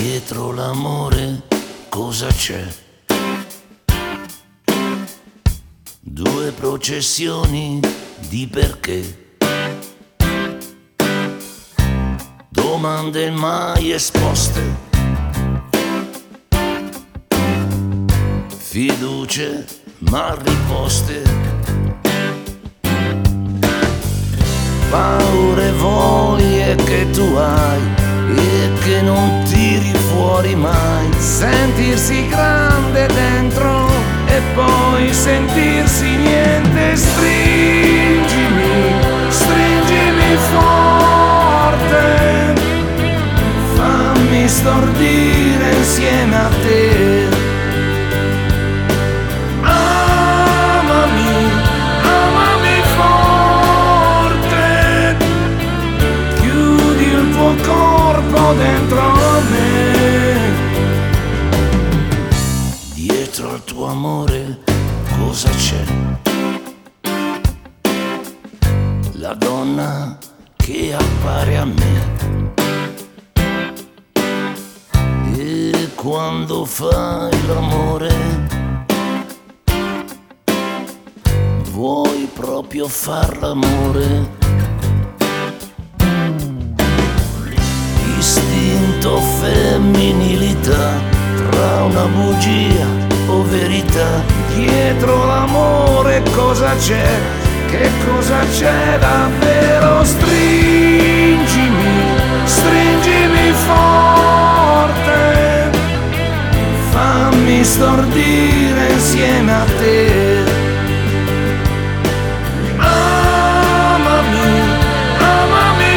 Dietro l'amore cosa c'è? Due processioni di perché, domande mai esposte, fiducie mal riposte, paure e voglie che tu hai e che non tiri fuori mai. Sentirsi grande dentro e poi sentirsi niente. Stringimi, stringimi forte, fammi stordire insieme a te. Amami, amami forte, chiudi il tuo corpo dentro me. Dietro al tuo amore cosa c'è? La donna che appare a me, e quando fai l'amore vuoi proprio far l'amore. Istinto, femminilità, tra una bugia o verità. Dietro l'amore cosa c'è? Che cosa c'è davvero? Stringimi, stringimi forte, fammi stordire insieme a te. Amami, amami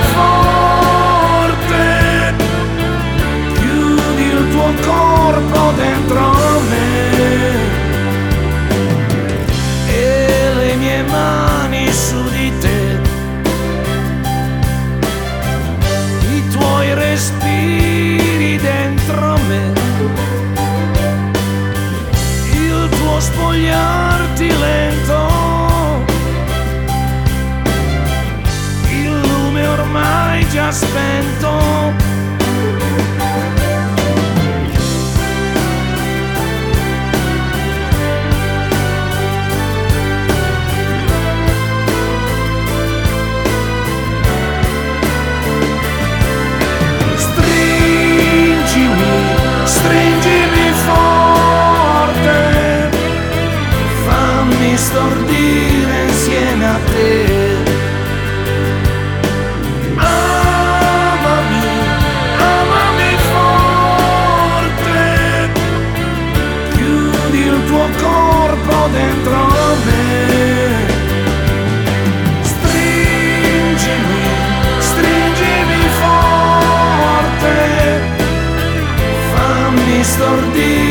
forte, chiudi il tuo corpo dentro me. E le mie mani su di te, i tuoi respiri dentro me, il tuo spogliarti lento, il lume ormai già spento. Stringimi forte, fammi stordire insieme a te. Amami, amami forte, chiudi il tuo corpo dentro me. Stringimi, stringimi forte, fammi stordire